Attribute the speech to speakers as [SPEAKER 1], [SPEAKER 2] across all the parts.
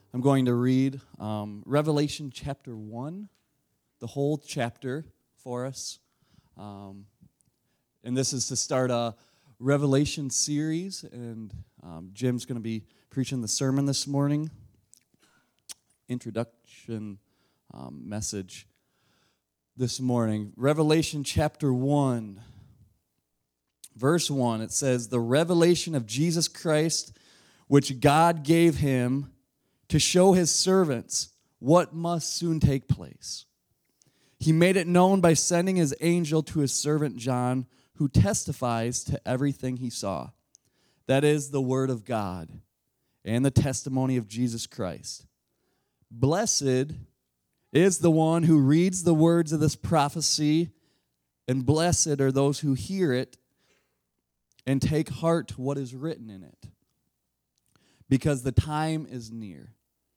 [SPEAKER 1] I'm going to read Revelation chapter 1, the whole chapter for us. And this is to start a Revelation series, and Jim's going to be preaching the sermon this morning. Introduction message this morning. Revelation chapter 1, verse 1, it says, "The revelation of Jesus Christ, which God gave him to show his servants what must soon take place. He made it known by sending his angel to his servant John, who testifies to everything he saw. That is the word of God and the testimony of Jesus Christ. Blessed is the one who reads the words of this prophecy, and blessed are those who hear it and take heart to what is written in it, because the time is near."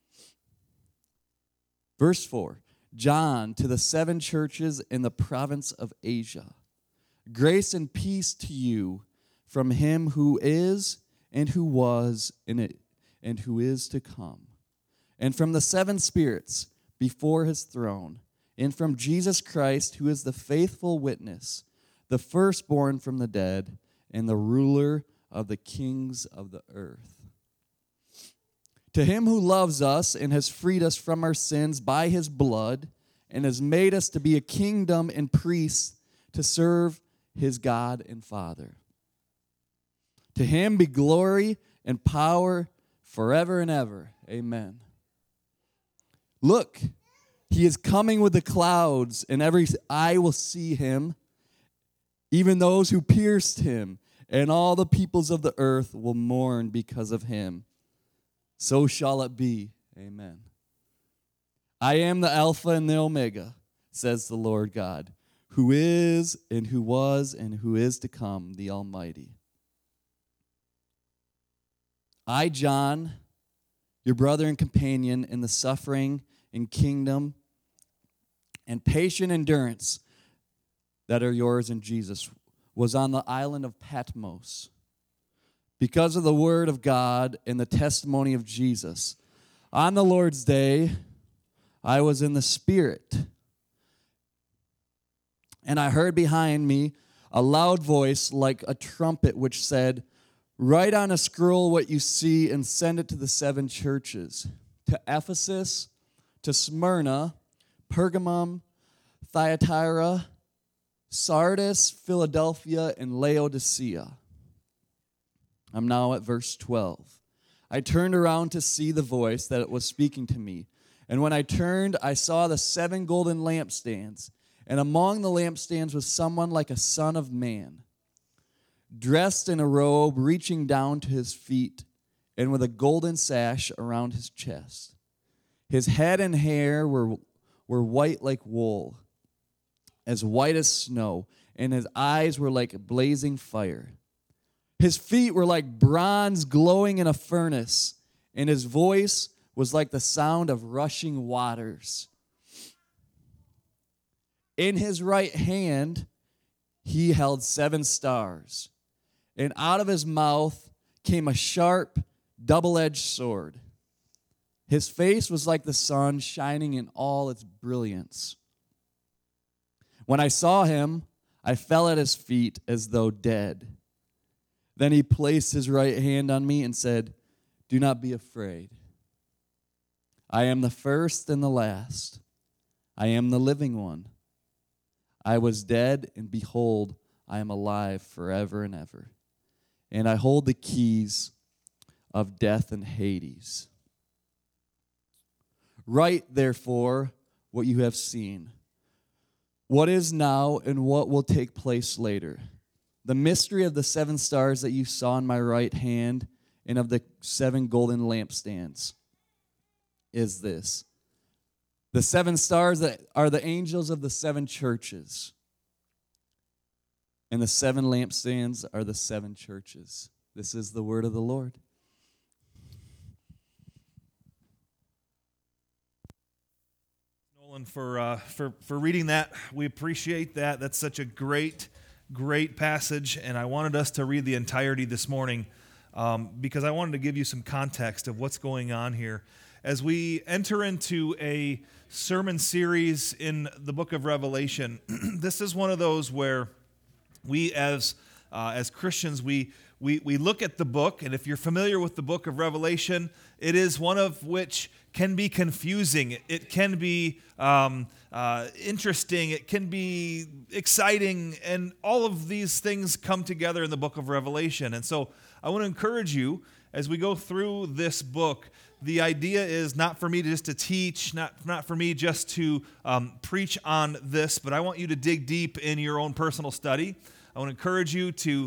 [SPEAKER 1] Verse 4, "John, to the 7 churches in the province of Asia. Grace and peace to you from him who is, and who was, and who is to come, and from the 7 spirits before his throne, and from Jesus Christ, who is the faithful witness, the firstborn from the dead, and the ruler of the kings of the earth. To him who loves us and has freed us from our sins by his blood, and has made us to be a kingdom and priests to serve his God and Father. To him be glory and power forever and ever. Amen. Look, he is coming with the clouds, and every eye will see him, even those who pierced him, and all the peoples of the earth will mourn because of him. So shall it be. Amen. I am the Alpha and the Omega, says the Lord God, who is, and who was, and who is to come, the Almighty. I, John, your brother and companion in the suffering and kingdom and patient endurance that are yours in Jesus, was on the island of Patmos, because of the word of God and the testimony of Jesus. On the Lord's day, I was in the Spirit, and I heard behind me a loud voice like a trumpet, which said, 'Write on a scroll what you see and send it to the 7 churches, to Ephesus, to Smyrna, Pergamum, Thyatira, Sardis, Philadelphia, and Laodicea.'" I'm now at verse 12. "I turned around to see the voice that was speaking to me. And when I turned, I saw the 7 golden lampstands. And among the lampstands was someone like a son of man, dressed in a robe reaching down to his feet, and with a golden sash around his chest. His head and hair were white like wool, as white as snow, and his eyes were like blazing fire. His feet were like bronze glowing in a furnace, and his voice was like the sound of rushing waters. In his right hand he held 7 stars, and out of his mouth came a sharp, double-edged sword. His face was like the sun shining in all its brilliance. When I saw him, I fell at his feet as though dead. Then he placed his right hand on me and said, 'Do not be afraid. I am the first and the last. I am the living one. I was dead, and behold, I am alive forever and ever. And I hold the keys of death and Hades. Write, therefore, what you have seen, what is now and what will take place later. The mystery of the 7 stars that you saw in my right hand and of the 7 golden lampstands is this. The 7 stars that are the angels of the 7 churches, and the 7 lampstands are the 7 churches. This is the word of the Lord."
[SPEAKER 2] Nolan, for reading that. We appreciate that. That's such a great passage, and I wanted us to read the entirety this morning because I wanted to give you some context of what's going on here. as we enter into a sermon series in the book of Revelation, this is one of those where we as Christians, we look at the book, and if you're familiar with the book of Revelation, it is one of which can be confusing. It can be interesting. It can be exciting, and all of these things come together in the book of Revelation. And so I want to encourage you as we go through this book. The idea is not for me just to teach, not for me just to preach on this, but I want you to dig deep in your own personal study. I want to encourage you to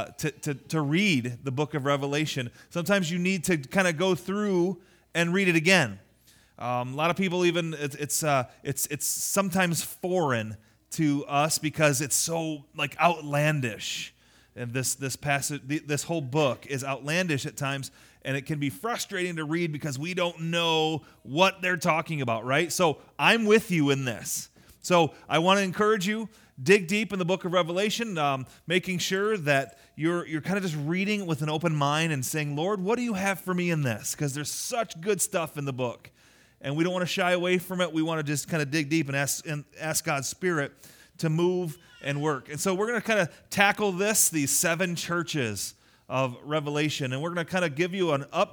[SPEAKER 2] read the book of Revelation. Sometimes you need to kind of go through and read it again. A lot of people even it's sometimes foreign to us because it's so like outlandish. And this passage, this whole book is outlandish at times, and it can be frustrating to read because we don't know what they're talking about, right? So I'm with you in this. So I want to encourage you, dig deep in the book of Revelation, making sure that you're kind of just reading with an open mind and saying, Lord, what do you have for me in this? Because there's such good stuff in the book, and we don't want to shy away from it. We want to just kind of dig deep and ask God's Spirit to move and work. And so we're going to kind of tackle these 7 churches of Revelation, and we're going to kind of give you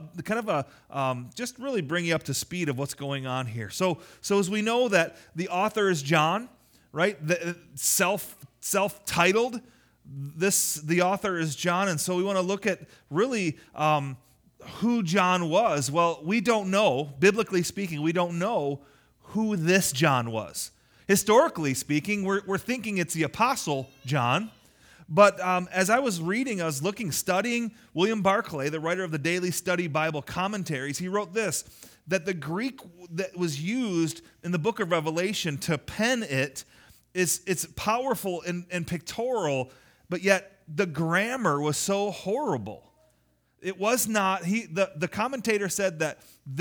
[SPEAKER 2] just really bring you up to speed of what's going on here. So as we know that the author is John, right? The self-titled. The author is John, and so we want to look at really who John was. Well, we don't know, biblically speaking, we don't know who this John was. Historically speaking, we're thinking it's the Apostle John, but as I was reading, I was studying William Barclay, the writer of the Daily Study Bible Commentaries. He wrote this, that the Greek that was used in the book of Revelation to pen it's powerful and pictorial, but yet the grammar was so horrible. It was not, the commentator said that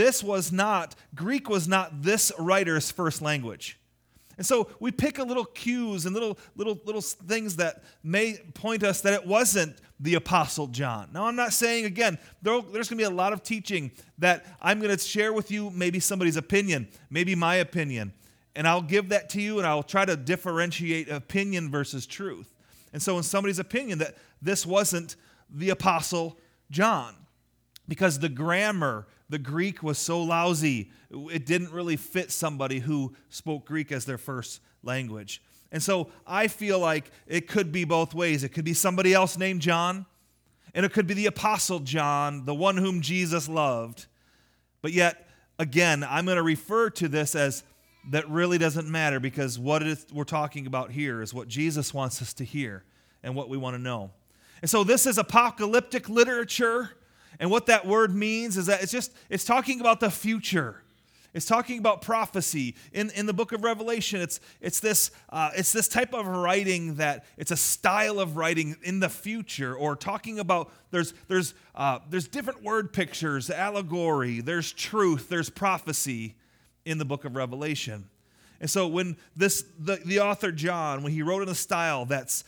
[SPEAKER 2] Greek was not this writer's first language. And so we pick a little cues and little things that may point us that it wasn't the Apostle John. Now, I'm not saying, again, there's going to be a lot of teaching that I'm going to share with you, maybe somebody's opinion, maybe my opinion. And I'll give that to you, and I'll try to differentiate opinion versus truth. And so in somebody's opinion, that this wasn't the Apostle John, because the grammar, the Greek was so lousy, it didn't really fit somebody who spoke Greek as their first language. And so I feel like it could be both ways. It could be somebody else named John, and it could be the Apostle John, the one whom Jesus loved. But yet, again, I'm going to refer to this as that really doesn't matter, because what we're talking about here is what Jesus wants us to hear and what we want to know. And so this is apocalyptic literature. And what that word means is that it's talking about the future. It's talking about prophecy. In the book of Revelation, it's this type of writing that it's a style of writing in the future, or talking about there's different word pictures, allegory, there's truth, there's prophecy in the book of Revelation. And so when the author John, when he wrote in a style that's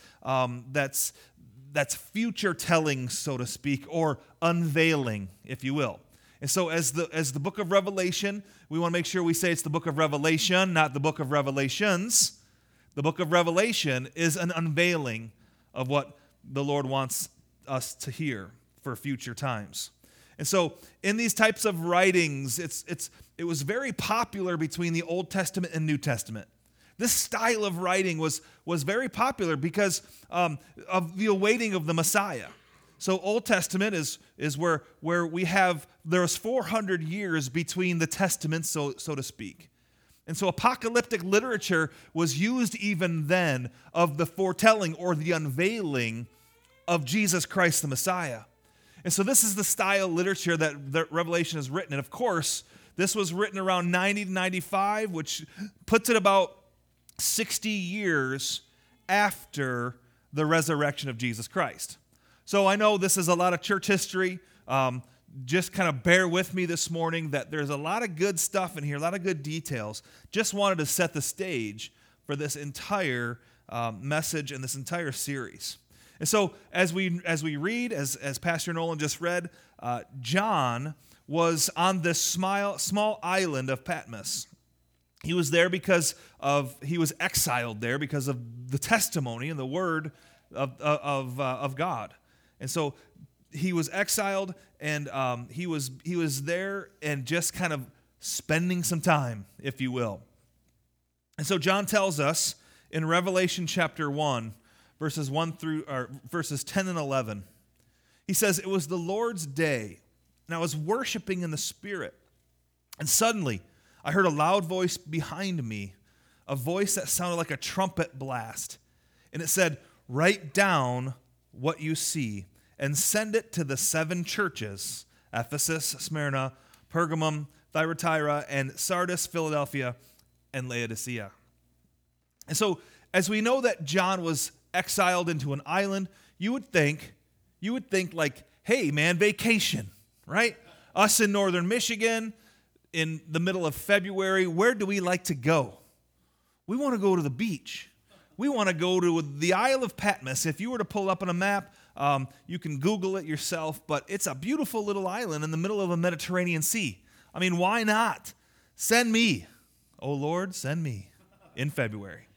[SPEAKER 2] future telling, so to speak, or unveiling, if you will. And so as the book of Revelation, we want to make sure we say it's the book of Revelation, not the book of Revelations. The book of Revelation is an unveiling of what the Lord wants us to hear for future times. And so in these types of writings, it was very popular between the Old Testament and New Testament. This style of writing was very popular because of the awaiting of the Messiah. So Old Testament is where there's 400 years between the testaments, so to speak. And so apocalyptic literature was used even then of the foretelling or the unveiling of Jesus Christ the Messiah. And so this is the style of literature that Revelation is written. And of course, this was written around 90 to 95, which puts it about 60 years after the resurrection of Jesus Christ. So I know this is a lot of church history. Just kind of bear with me this morning that there's a lot of good stuff in here, a lot of good details. Just wanted to set the stage for this entire message and this entire series. And so as we read, as Pastor Nolan just read, John was on this small island of Patmos. He was there he was exiled there because of the testimony and the word of God. And so he was exiled, and he was there and just kind of spending some time, if you will. And so John tells us in Revelation chapter 1, verses 10 and 11, he says, "It was the Lord's day, and I was worshiping in the Spirit. And suddenly I heard a loud voice behind me, a voice that sounded like a trumpet blast. And it said, 'Write down what you see and send it to the 7 churches, Ephesus, Smyrna, Pergamum, Thyatira, and Sardis, Philadelphia, and Laodicea.'" And so, as we know that John was exiled into an island, you would think like, hey man, vacation, right? Us in northern Michigan, in the middle of February, where do we like to go? We want to go to the beach. We want to go to the Isle of Patmos. If you were to pull up on a map, you can Google it yourself, but it's a beautiful little island in the middle of a Mediterranean Sea. I mean, why not? Send me. Oh Lord, send me in February.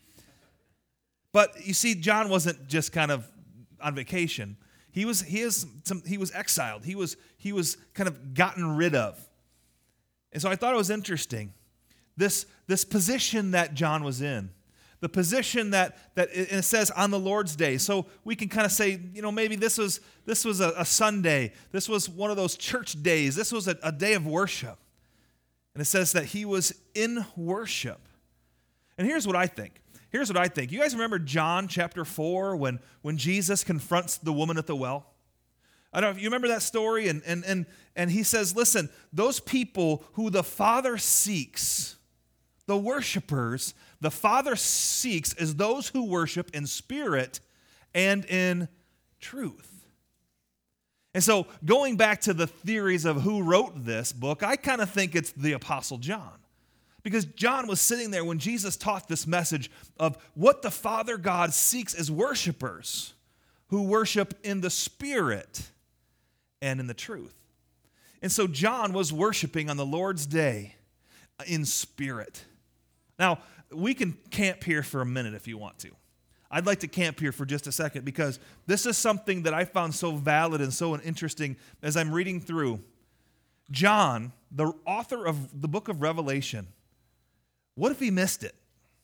[SPEAKER 2] But you see, John wasn't just kind of on vacation. He was exiled. He was kind of gotten rid of. And so I thought it was interesting, this position that John was in, the position that it says on the Lord's day. So we can kind of say, maybe this was a Sunday. This was one of those church days. This was a day of worship. And it says that he was in worship. And here's what I think. You guys remember John chapter 4 when Jesus confronts the woman at the well? I don't know if you remember that story, and he says, listen, those people who the Father seeks, the worshipers, the Father seeks is those who worship in spirit and in truth. And so going back to the theories of who wrote this book, I kind of think it's the Apostle John. Because John was sitting there when Jesus taught this message of what the Father God seeks as worshipers who worship in the Spirit and in the truth. And so John was worshiping on the Lord's day in spirit. Now, we can camp here for a minute if you want to. I'd like to camp here for just a second because this is something that I found so valid and so interesting as I'm reading through. John, the author of the book of Revelation, what if he missed it?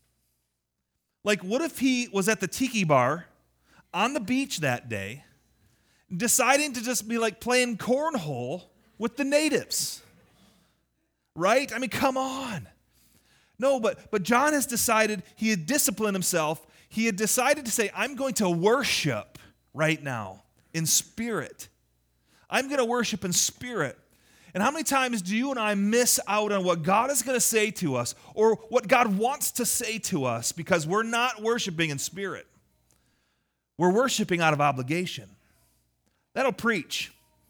[SPEAKER 2] Like, what if he was at the tiki bar on the beach that day, deciding to just be like playing cornhole with the natives? Right? I mean, come on. No, but John has decided, he had disciplined himself. He had decided to say, I'm going to worship right now in spirit. I'm going to worship in spirit. And how many times do you and I miss out on what God is going to say to us or what God wants to say to us because we're not worshiping in spirit? We're worshiping out of obligation. That'll preach.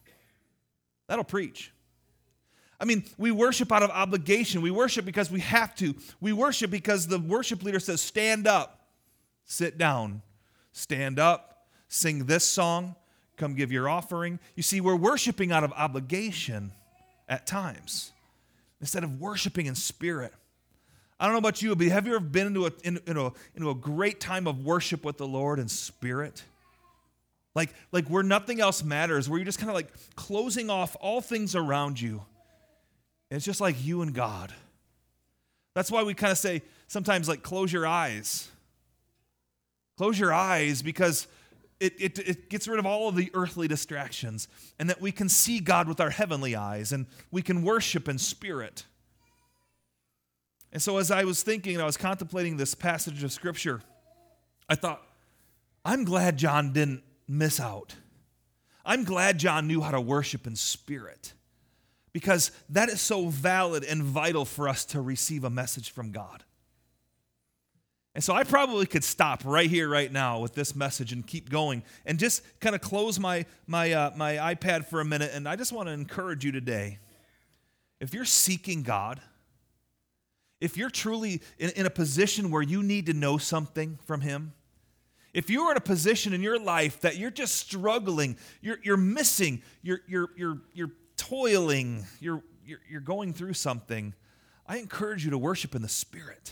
[SPEAKER 2] I mean, we worship out of obligation. We worship because we have to. We worship because the worship leader says, stand up, sit down, stand up, sing this song, come give your offering. You see, we're worshiping out of obligation at times instead of worshiping in spirit. I don't know about you, but have you ever been into a great time of worship with the Lord in spirit? Like where nothing else matters, where you're just kind of like closing off all things around you. And it's just like you and God. That's why we kind of say sometimes like close your eyes. Close your eyes because it gets rid of all of the earthly distractions and that we can see God with our heavenly eyes and we can worship in spirit. And so as I was thinking and I was contemplating this passage of Scripture, I thought, I'm glad John didn't miss out. I'm glad John knew how to worship in spirit because that is so valid and vital for us to receive a message from God. And so I probably could stop right here, right now with this message and keep going and just kind of close my iPad for a minute. And I just want to encourage you today, if you're seeking God, if you're truly in a position where you need to know something from Him, if you're in a position in your life that you're just struggling, you're missing, you're toiling, you're going through something, I encourage you to worship in the Spirit.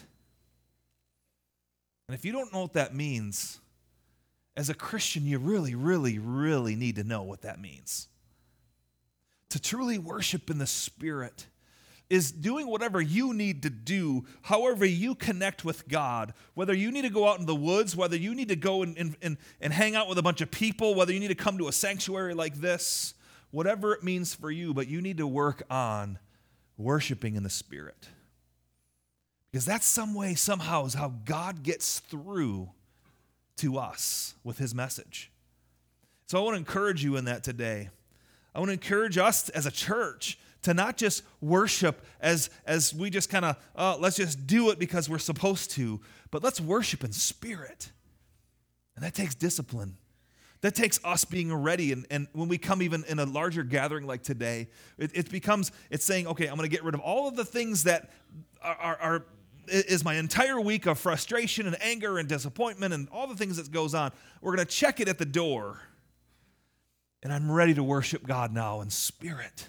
[SPEAKER 2] And if you don't know what that means, as a Christian, you really, really, really need to know what that means. To truly worship in the Spirit is doing whatever you need to do, however you connect with God. Whether you need to go out in the woods, whether you need to go and hang out with a bunch of people, whether you need to come to a sanctuary like this, whatever it means for you, but you need to work on worshiping in the Spirit. Because that's some way, somehow, is how God gets through to us with his message. So I want to encourage you in that today. I want to encourage us as a church to not just worship as we just kind of, let's just do it because we're supposed to, but let's worship in spirit. And that takes discipline. That takes us being ready. And when we come even in a larger gathering like today, it's saying, okay, I'm going to get rid of all of the things that is my entire week of frustration and anger and disappointment and all the things that goes on. We're going to check it at the door. And I'm ready to worship God now in spirit.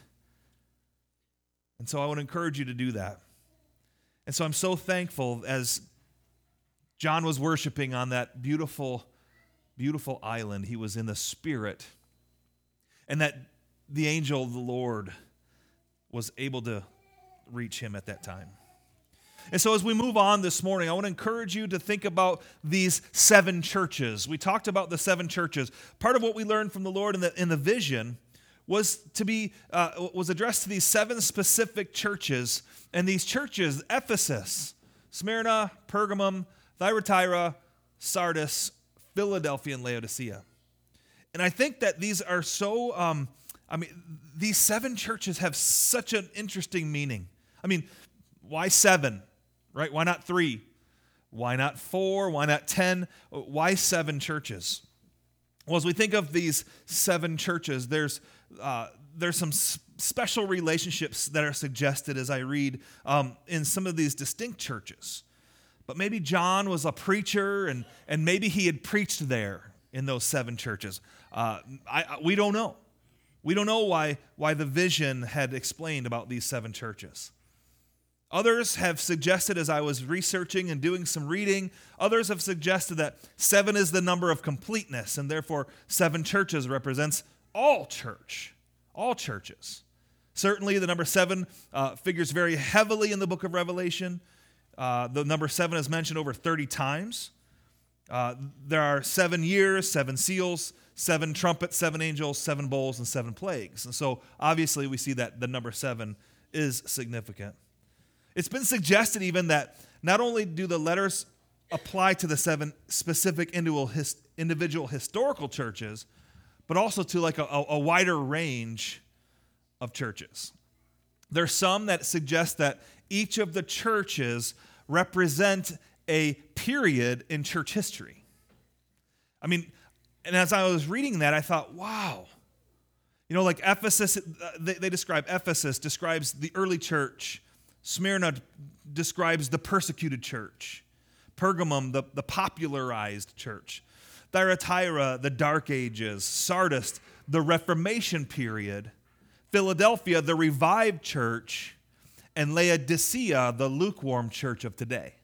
[SPEAKER 2] And so I want to encourage you to do that. And so I'm so thankful as John was worshiping on that beautiful, beautiful island. He was in the Spirit. And that the angel of the Lord was able to reach him at that time. And so as we move on this morning, I want to encourage you to think about these 7 churches. We talked about the 7 churches. Part of what we learned from the Lord in the vision was was addressed to these 7 specific churches. And these churches, Ephesus, Smyrna, Pergamum, Thyatira, Sardis, Philadelphia, and Laodicea. And I think that these are so, these 7 churches have such an interesting meaning. I mean, why 7? Right? Why not 3? Why not 4? Why not 10? Why 7 churches? Well, as we think of these 7 churches, there's some special relationships that are suggested as I read in some of these distinct churches. But maybe John was a preacher, and maybe he had preached there in those 7 churches. We don't know. We don't know why the vision had explained about these 7 churches. Others have suggested, as I was researching and doing some reading, others have suggested that 7 is the number of completeness, and therefore 7 churches represents all churches. Certainly the number 7 figures very heavily in the book of Revelation. The number 7 is mentioned over 30 times. There are 7 years, 7 seals, 7 trumpets, 7 angels, 7 bowls, and 7 plagues. And so obviously we see that the number 7 is significant. It's been suggested even that not only do the letters apply to the 7 specific individual historical churches, but also to like a wider range of churches. There's some that suggest that each of the churches represent a period in church history. I mean, and as I was reading that, I thought, wow. You know, like Ephesus, they describe Ephesus, describes the early church. Smyrna describes the persecuted church. Pergamum, the popularized church. Thyatira, the Dark Ages. Sardis, the Reformation period. Philadelphia, the revived church. And Laodicea, the lukewarm church of today.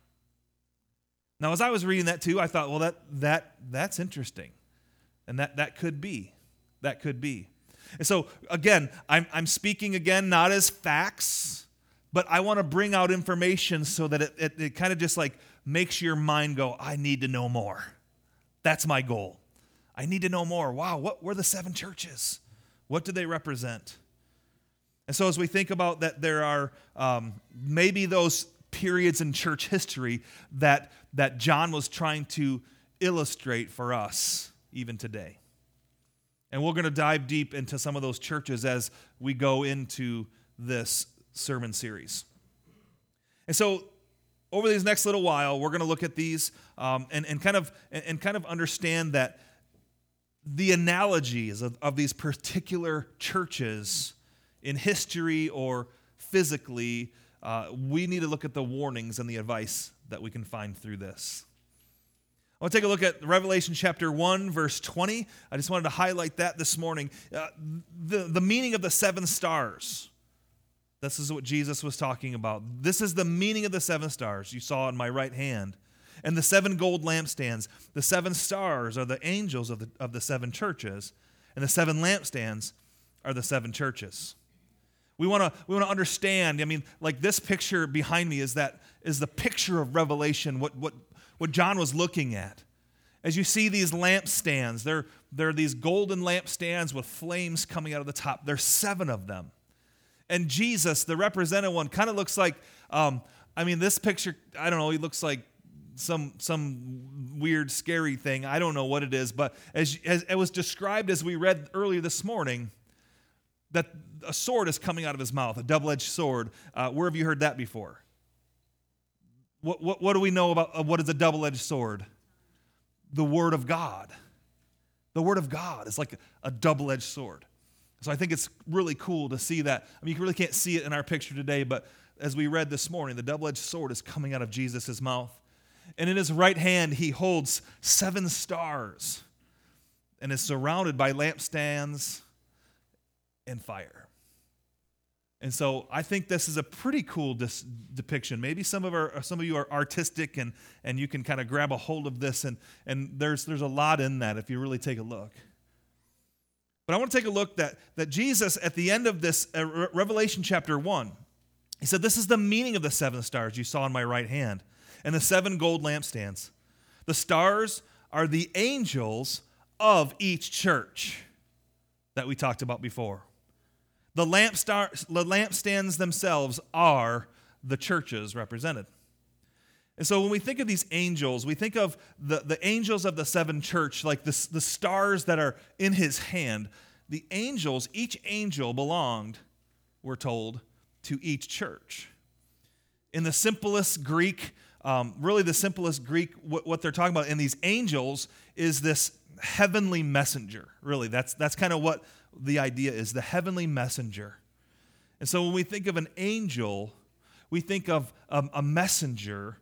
[SPEAKER 2] Now, as I was reading that too, I thought, well, that's interesting. And that could be. That could be. And so, again, I'm speaking again not as facts, but I want to bring out information so that it kind of just like makes your mind go, I need to know more. That's my goal. I need to know more. Wow, what were the 7 churches? What do they represent? And so as we think about that, there are maybe those periods in church history that John was trying to illustrate for us even today. And we're going to dive deep into some of those churches as we go into this sermon series. And so over these next little while, we're going to look at these and kind of understand that the analogies of these particular churches in history or physically, we need to look at the warnings and the advice that we can find through this. want to take a look at Revelation chapter 1, verse 20. I just wanted to highlight that this morning. The meaning of the 7 stars. This is what Jesus was talking about. This is the meaning of the 7 stars you saw in my right hand. And the 7 gold lampstands. The 7 stars are the angels of the 7 churches. And the 7 lampstands are the 7 churches. We want to understand, like this picture behind me is the picture of Revelation, what John was looking at. As you see these lampstands, they're these golden lampstands with flames coming out of the top. There's 7 of them. And Jesus, the represented one, kind of looks like, this picture, I don't know, he looks like some weird, scary thing. I don't know what it is, but as it was described as we read earlier this morning, that a sword is coming out of his mouth, a double-edged sword. Where have you heard that before? What do we know about what is a double-edged sword? The Word of God. The Word of God is like a double-edged sword. So I think it's really cool to see that. You really can't see it in our picture today, but as we read this morning, the double-edged sword is coming out of Jesus' mouth. And in his right hand, he holds 7 stars and is surrounded by lampstands and fire. And so I think this is a pretty cool depiction. Maybe some of you are artistic and you can kind of grab a hold of this, and there's a lot in that if you really take a look. But I want to take a look that Jesus, at the end of this, Revelation chapter 1, he said, this is the meaning of the 7 stars you saw in my right hand, and the 7 gold lampstands. The stars are the angels of each church that we talked about before. The lampstands themselves are the churches represented. And so when we think of these angels, we think of the angels of the 7 church, like the stars that are in his hand. The angels, each angel belonged, we're told, to each church. In the simplest Greek, what they're talking about in these angels is this heavenly messenger. Really, that's kind of what the idea is, the heavenly messenger. And so when we think of an angel, we think of a messenger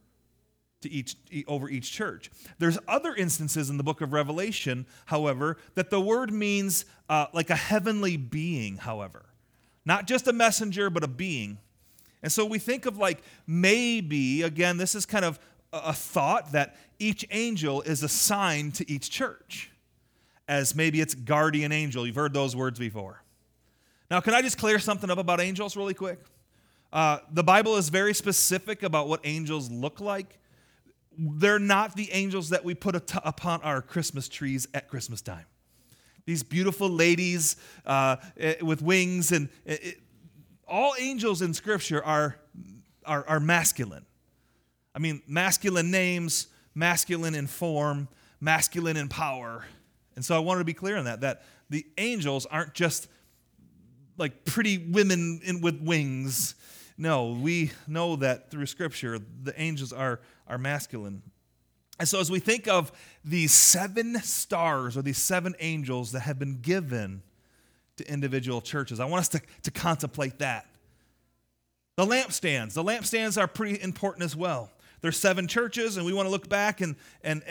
[SPEAKER 2] over each church. There's other instances in the book of Revelation, however, that the word means like a heavenly being, however. Not just a messenger, but a being. And so we think of like maybe, again, this is kind of a thought that each angel is assigned to each church as maybe its guardian angel. You've heard those words before. Now, can I just clear something up about angels really quick? The Bible is very specific about what angels look like. They're not the angels that we put upon our Christmas trees at Christmas time. These beautiful ladies with wings, and all angels in Scripture are masculine. Masculine names, masculine in form, masculine in power. And so I wanted to be clear on that the angels aren't just like pretty women with wings. No, we know that through Scripture, the angels are masculine. And so as we think of these 7 stars or these 7 angels that have been given to individual churches, I want us to contemplate that. The lampstands are pretty important as well. There's 7 churches, and we want to look back and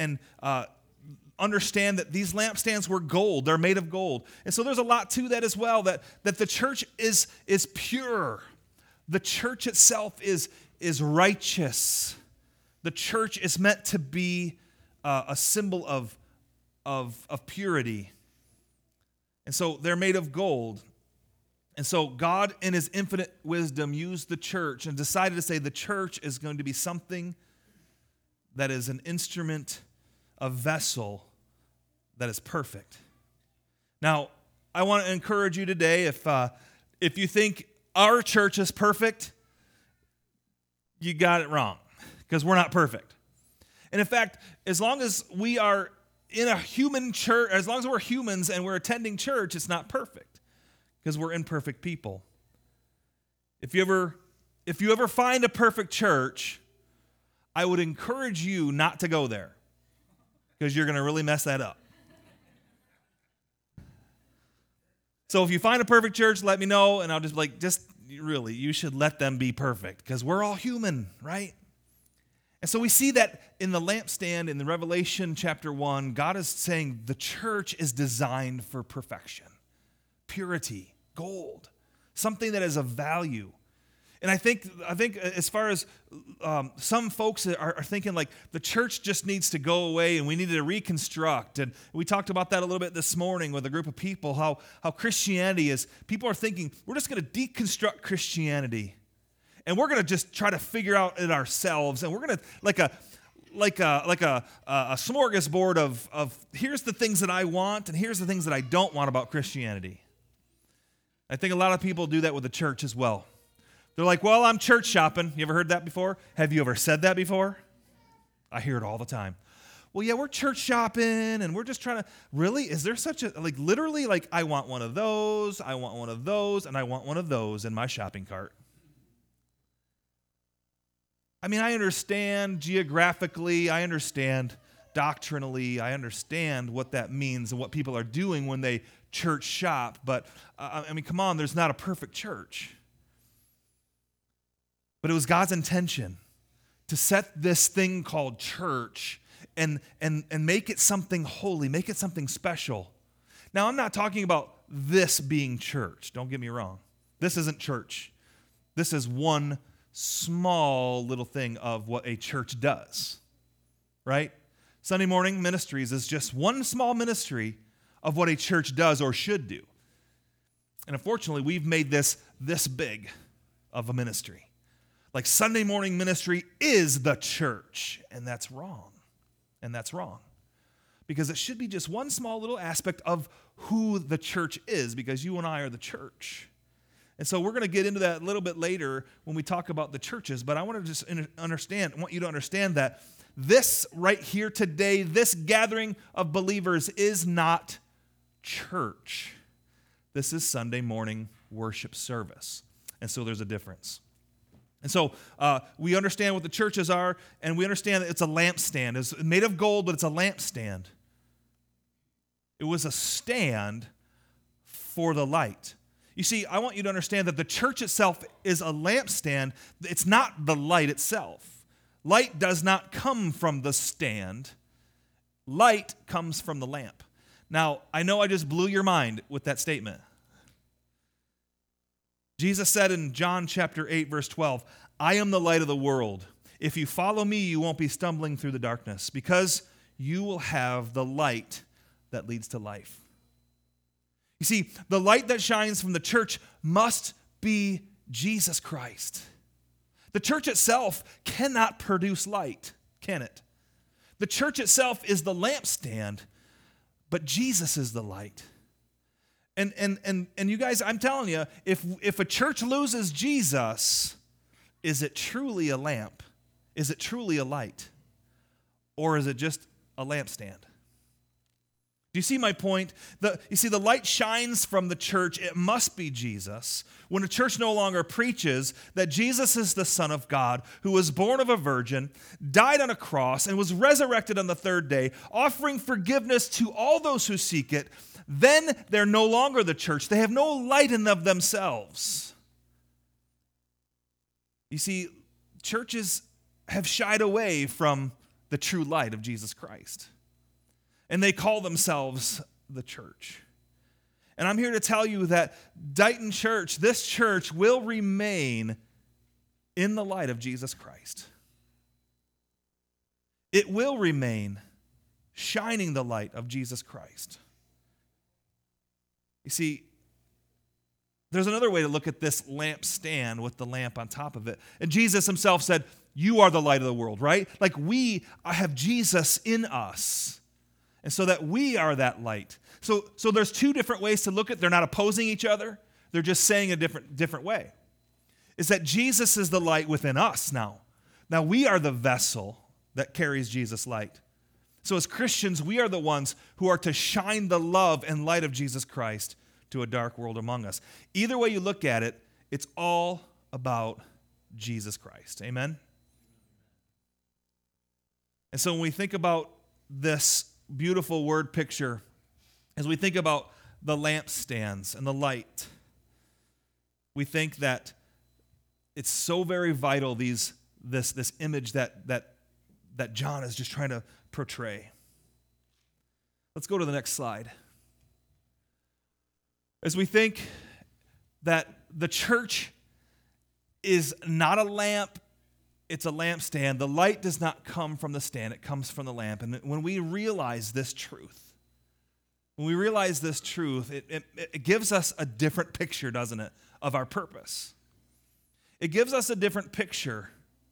[SPEAKER 2] understand that these lampstands were gold. They're made of gold. And so there's a lot to that as well, that the church is pure. The church itself is righteous. The church is meant to be a symbol of purity. And so they're made of gold. And so God, in his infinite wisdom, used the church and decided to say the church is going to be something that is an instrument, a vessel that is perfect. Now, I want to encourage you today, if you think our church is perfect, you got it wrong, because we're not perfect. And in fact, as long as we are in a human church, as long as we're humans and we're attending church, it's not perfect, because we're imperfect people. If you ever find a perfect church, I would encourage you not to go there, because you're going to really mess that up. So if you find a perfect church, let me know, and I'll just really, you should let them be perfect, because we're all human, right? And so we see that in the lampstand in the Revelation chapter 1, God is saying the church is designed for perfection, purity, gold, something that is of value. And I think as far as some folks are thinking like the church just needs to go away and we need to reconstruct. And we talked about that a little bit this morning with a group of people, how Christianity is, people are thinking, we're just going to deconstruct Christianity. And we're going to just try to figure out it ourselves. And we're going to, like a smorgasbord of here's the things that I want and here's the things that I don't want about Christianity. I think a lot of people do that with the church as well. They're like, well, I'm church shopping. You ever heard that before? Have you ever said that before? I hear it all the time. Well, yeah, we're church shopping and we're just trying to, really? Is there such a, like literally, like I want one of those, I want one of those, and I want one of those in my shopping cart. I mean, I understand geographically, I understand doctrinally, I understand what that means and what people are doing when they church shop, but I mean, come on, there's not a perfect church. But it was God's intention to set this thing called church and make it something holy, make it something special. Now, I'm not talking about this being church. Don't get me wrong. This isn't church. This is one small little thing of what a church does, right? Sunday morning ministries is just one small ministry of what a church does or should do. And unfortunately, we've made this big of a ministry. Like Sunday morning ministry is the church, and that's wrong. And that's wrong. Because it should be just one small little aspect of who the church is, because you and I are the church. And so we're going to get into that a little bit later when we talk about the churches, but I want to just want you to understand that this right here today, this gathering of believers is not church. This is Sunday morning worship service. And so there's a difference. And so we understand what the churches are, and we understand that it's a lampstand. It's made of gold, but it's a lampstand. It was a stand for the light. You see, I want you to understand that the church itself is a lampstand. It's not the light itself. Light does not come from the stand. Light comes from the lamp. Now, I know I just blew your mind with that statement. Jesus said in John chapter 8, verse 12, I am the light of the world. If you follow me, you won't be stumbling through the darkness, because you will have the light that leads to life. You see, the light that shines from the church must be Jesus Christ. The church itself cannot produce light, can it? The church itself is the lampstand, but Jesus is the light. And you guys, I'm telling you, if a church loses Jesus, is it truly a lamp? Is it truly a light? Or is it just a lampstand? Do you see my point? You see, the light shines from the church. It must be Jesus. When a church no longer preaches that Jesus is the Son of God, who was born of a virgin, died on a cross, and was resurrected on the third day, offering forgiveness to all those who seek it, then they're no longer the church. They have no light in of themselves. You see, churches have shied away from the true light of Jesus Christ. And they call themselves the church. And I'm here to tell you that Dighton Church, this church, will remain in the light of Jesus Christ. It will remain shining the light of Jesus Christ. You see, there's another way to look at this lampstand with the lamp on top of it. And Jesus himself said, you are the light of the world, right? Like we have Jesus in us. And so that we are that light. So there's two different ways to look at it. They're not opposing each other. They're just saying a different way. Is that Jesus is the light within us now. Now we are the vessel that carries Jesus' light. So as Christians, we are the ones who are to shine the love and light of Jesus Christ to a dark world among us. Either way you look at it, it's all about Jesus Christ. Amen? And so when we think about this beautiful word picture, as we think about the lampstands and the light, we think that it's so very vital, this image that that John is just trying to portray. Let's go to the next slide. As we think that the church is not a lamp, it's a lampstand. The light does not come from the stand, it comes from the lamp. And when we realize this truth, it gives us a different picture, doesn't it, of our purpose. It gives us a different picture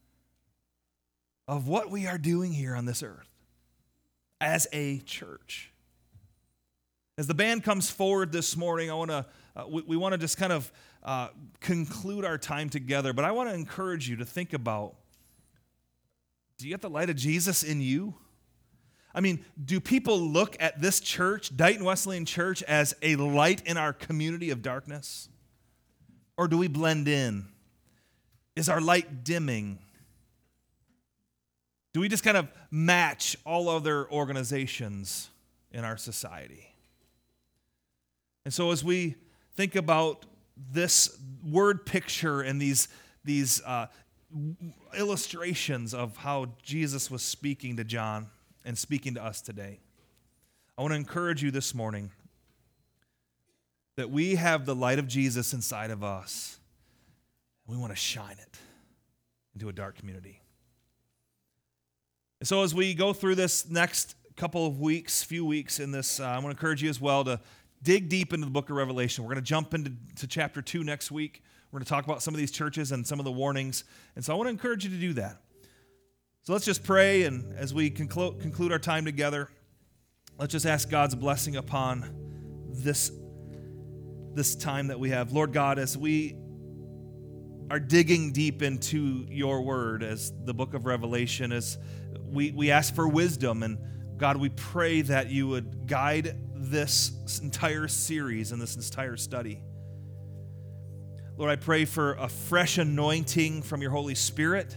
[SPEAKER 2] of what we are doing here on this earth as a church. As the band comes forward this morning, we want to just kind of conclude our time together, but I want to encourage you to think about, do you have the light of Jesus in you? I mean, do people look at this church, Dighton Wesleyan Church, as a light in our community of darkness? Or do we blend in? Is our light dimming? Do we just kind of match all other organizations in our society? And so as we think about this word picture and these illustrations of how Jesus was speaking to John and speaking to us today, I want to encourage you this morning that we have the light of Jesus inside of us. We want to shine it into a dark community. And so as we go through this next few weeks in this, I want to encourage you as well to dig deep into the book of Revelation. We're going to jump into chapter 2 next week. We're going to talk about some of these churches and some of the warnings. And so I want to encourage you to do that. So let's just pray, and as we conclude our time together, let's just ask God's blessing upon this time that we have. Lord God, as we are digging deep into your word, as the book of Revelation, as we ask for wisdom, and God, we pray that you would guide this entire series and this entire study. Lord, I pray for a fresh anointing from your Holy Spirit.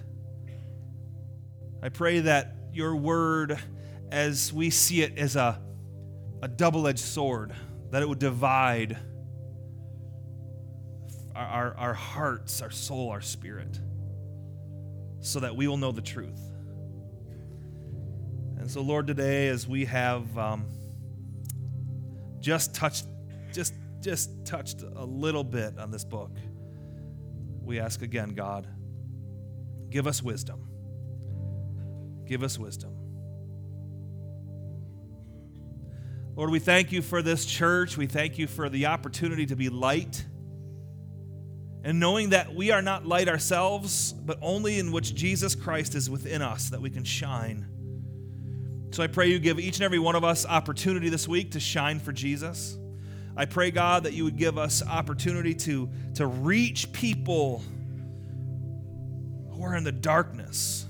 [SPEAKER 2] I pray that your word, as we see it as a double-edged sword, that it would divide our hearts, our soul, our spirit, so that we will know the truth. And so, Lord, today, as we have just touched a little bit on this book, we ask again, God, give us wisdom. Give us wisdom. Lord, we thank you for this church. We thank you for the opportunity to be light. And knowing that we are not light ourselves, but only in which Jesus Christ is within us, that we can shine. So I pray you give each and every one of us opportunity this week to shine for Jesus. I pray, God, that you would give us opportunity to reach people who are in the darkness.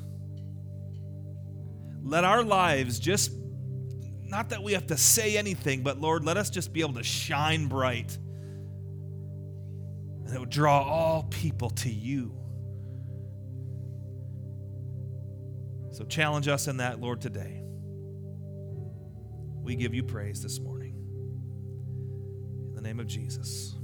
[SPEAKER 2] Let our lives just, not that we have to say anything, but Lord, let us just be able to shine bright. And it would draw all people to you. So challenge us in that, Lord, today. We give you praise this morning. In the name of Jesus.